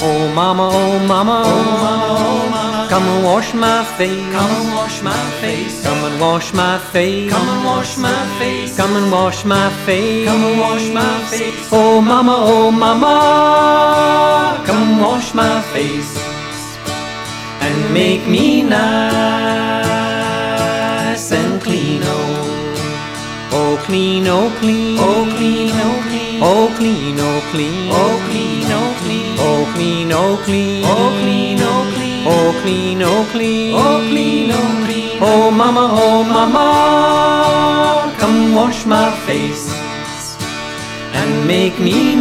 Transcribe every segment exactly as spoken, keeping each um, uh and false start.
Oh mama, oh mama, oh mama, oh mama, come and wash my face, come and wash my face, come and wash my face, come and wash my face, come and wash my face, come and wash my face. Oh mama, oh mama, come and wash my face and make me nice and clean, oh, oh clean, oh clean, Oh clean, oh clean, oh clean, oh clean, oh clean, oh clean, oh clean, oh clean, oh clean, oh clean, oh clean, oh clean, oh clean, oh clean. oh mama, oh mama, come wash my face and make me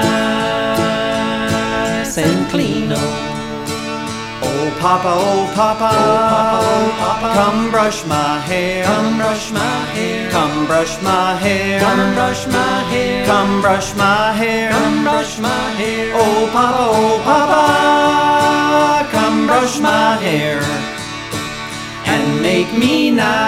nice and clean, oh. Oh papa, oh papa, Oh papa, oh papa, come brush my hair, come brush my hair, come brush my hair, come brush my hair, come brush my hair, come brush my hair. Oh papa, oh papa, come brush my hair and make me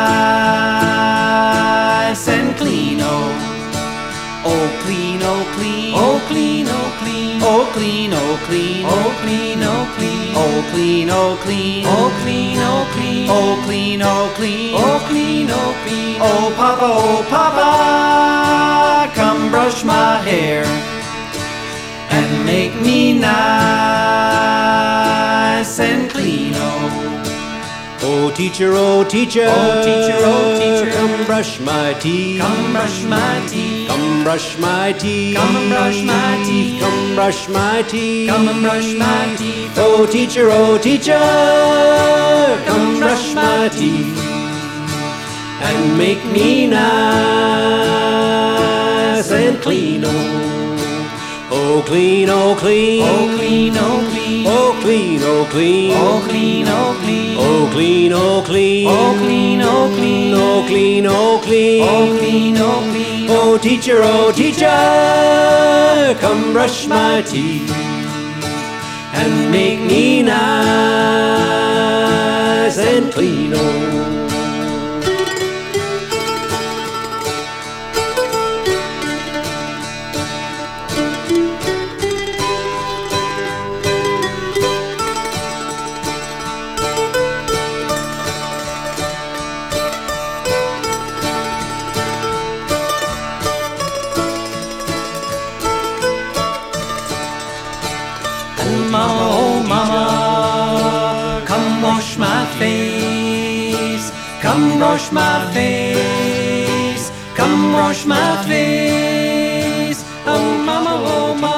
nice and clean, oh. Oh clean, oh clean, Oh clean, oh clean, oh clean, oh clean, oh clean, oh clean, oh clean, oh clean, oh clean, oh clean, oh clean, oh clean, oh clean, oh clean. oh papa, oh papa, come brush my hair and make me nice and clean, oh. Oh teacher, oh teacher, Oh, teacher, oh, teacher, come brush my teeth, Come brush my teeth, come brush my teeth, Come and brush my teeth, come brush my teeth, come and brush my teeth. Oh teacher, oh teacher, come brush my teeth and make me nice and clean, oh. Oh clean, oh clean, Oh clean, oh clean, oh clean, oh clean, oh clean, oh clean, oh clean, oh clean, oh clean, oh clean, oh clean, oh clean, oh clean, oh clean. Oh teacher, oh teacher, come brush my teeth and make me nice and clean, oh. Mama, oh mama, come wash my face, come brush my face, come wash my face. Oh mama, oh mama.